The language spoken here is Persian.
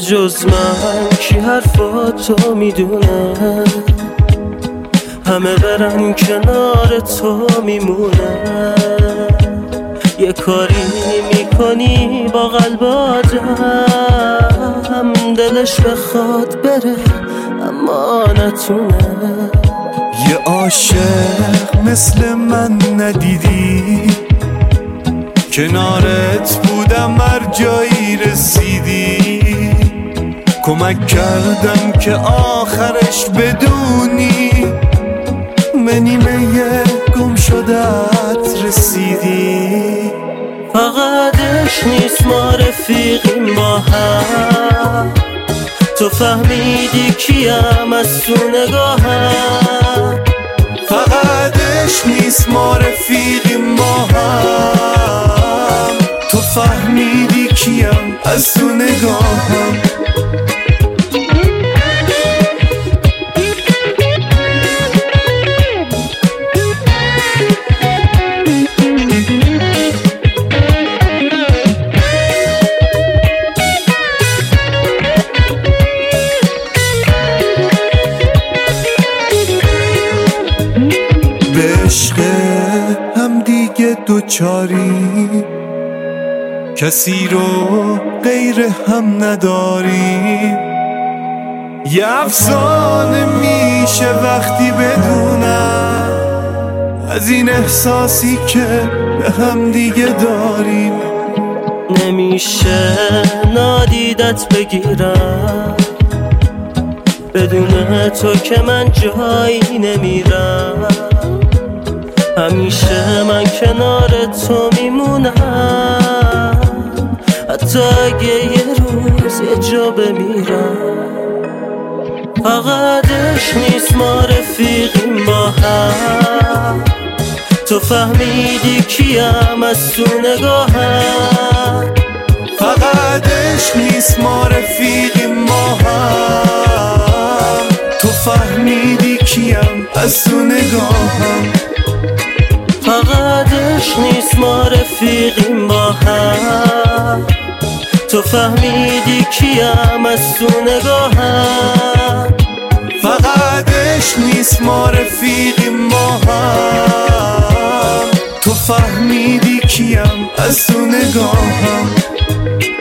جز من کی حرفاتو میدونه، همه برن کنار تو میمونه. یه کاری میکنی با قلب آدم، دلش بخواد بره اما نتونه. یه عاشق مثل من ندیدی، کنارت بودم هر جایی رسیدی. کمک کردم که آخرش بدونی به نیمه گم شدت رسیدی. فقطش نیست ما رفیقیم با هم، تو فهمیدی کیم از تو نگاهم. فقطش نیست ما رفیقیم با هم، تو فهمیدی کیم از تو نگاهم. به عشق هم دیگه دوچاری، کسی رو غیر هم نداریم. یه افسانه میشه وقتی بدونم از این احساسی که به هم دیگه داریم. نمیشه نادیدت بگیرم، بدون تو که من جایی نمیرم. همیشه من کنار تو میمونم، حتی اگه یه روز یه جا بمیرم. فقطش نیست ما رفیقیم با هم، تو فهمیدی کیم از تو نگاهم. فقطش نیست ما رفیقیم با هم، تو فهمیدی کیم از تو نگاهم. فقطش نیست ما رفیقیم با هم، تو فهمیدی کیم از تو نگاهم. فقطش نیست ما رفیقیم با هم، تو فهمیدی کیم از تو نگاهم.